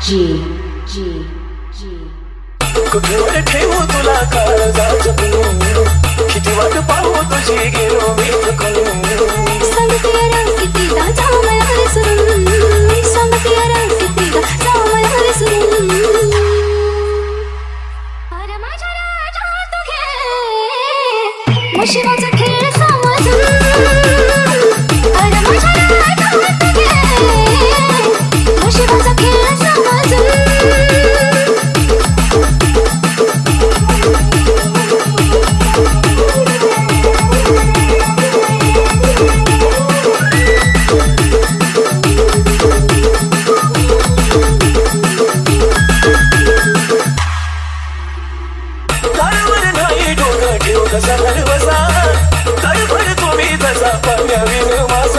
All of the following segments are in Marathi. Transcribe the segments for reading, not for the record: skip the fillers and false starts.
कुठेवर ठेवू तुला काळजात किती वाट पाहू तुझी गेलो मी थकून सांगते रंग कितीदा जाऊ मला विसरून सांगते रंग कितीदा जाऊ मला विसरून अरे माझ्या राजा तू घे नशिबाचा खेळ समजून अरे माझ्या राजा तू घे नशिबाचा खेळ समजून कसा बसा तडफड तुम्ही तसा पाण्याविन माझा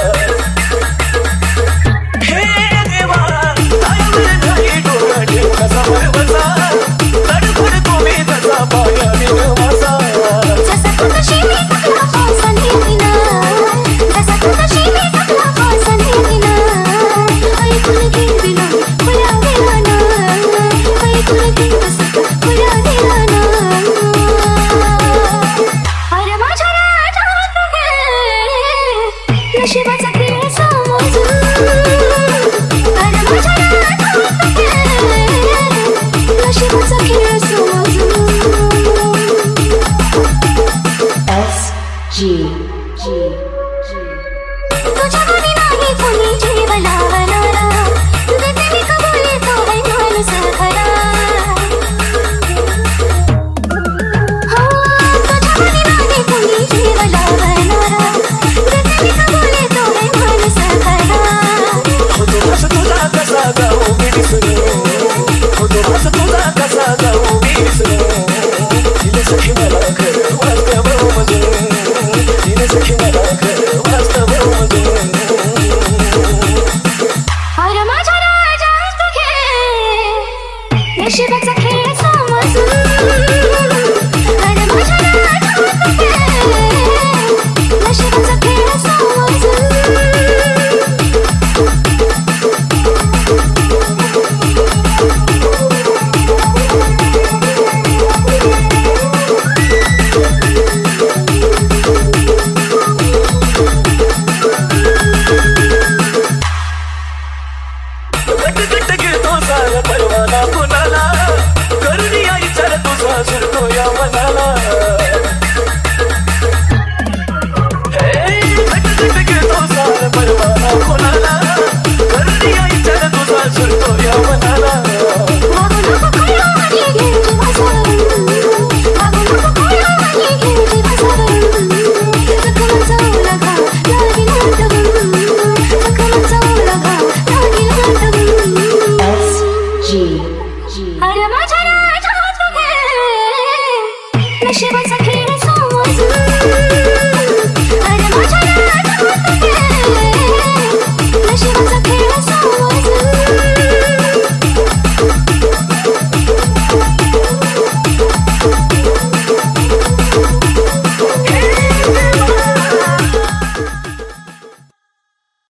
हे देवा तायावर नाही डोळा ठेव कसा बसा तडफड तुम्ही तसा पाण्याविन माझा जसा तू कशी मी टाकला पावसाने विना जसा तू कशी मी टाकला पावसाने विना ऐकून घे विना खुला दिला ना ऐकून घे बसत खुला दिला ना नशिबाचा खेळ समजून अरे माझ्या राजा तू घे नशिबाचा खेळ समजून तुझ्या घरी नाही कोणी जीव लावणारा देते मी कबुली तो है माणूस खरा तुझ्या घरी नाही कोणी जीव लावणारा तुझा कसा जाऊ मी विसरू तुझा कसा जाऊ मी विसरू तिने सखी मला खरं वास्तव मजून तिने सखी मला खरं वास्तव मजून अरे माझ्या राजा तू घे नशिबाचा खेळ समजून अरे माझ्या राजा तू घे नशिबाचा खेळ समजून परवाना कुणाला करुणी आई चल तुझा सुरतो या मनाला घट घेतो सार परवाना कुणाला करुणी आई चल तुझा सुरतो या मनाला अरे माझ्या